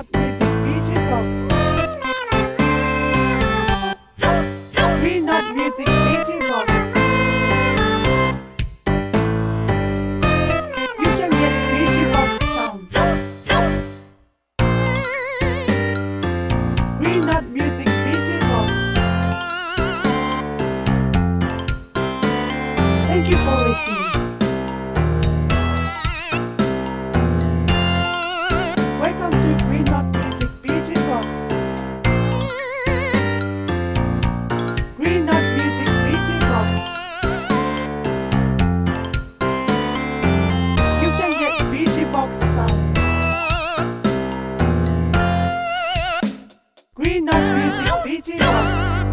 Not Music BG Box. Green Not Music BG Box. You can get BG Box sound. Green Not Music BG Box. Thank you for listening. Welcome to Green Not Music BG Box. Green Not Music BG Box. You can get BG Box sound. Green Not Music BG Box.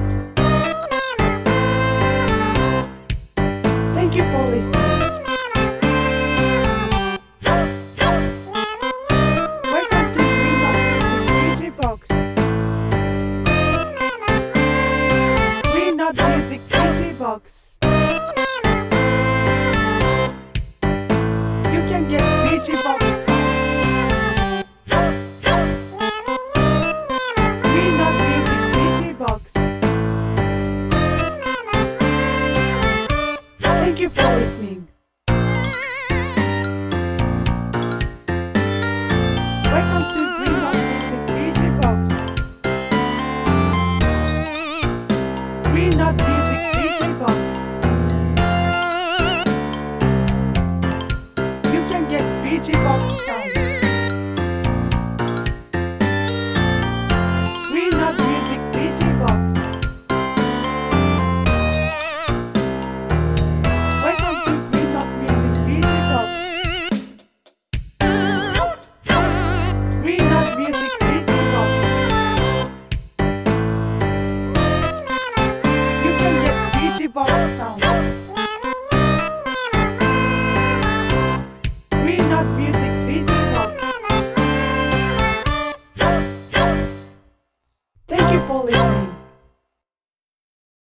Thank you for listening. Welcome to Green Not Music BG Box. Green Not Music BG Box. You can get BG Box sound. Green Not Music BG Box. Thank you for listening. Welcome to Green Not Music BG Box. Green Not Music BG Box. You can get BG Box sound.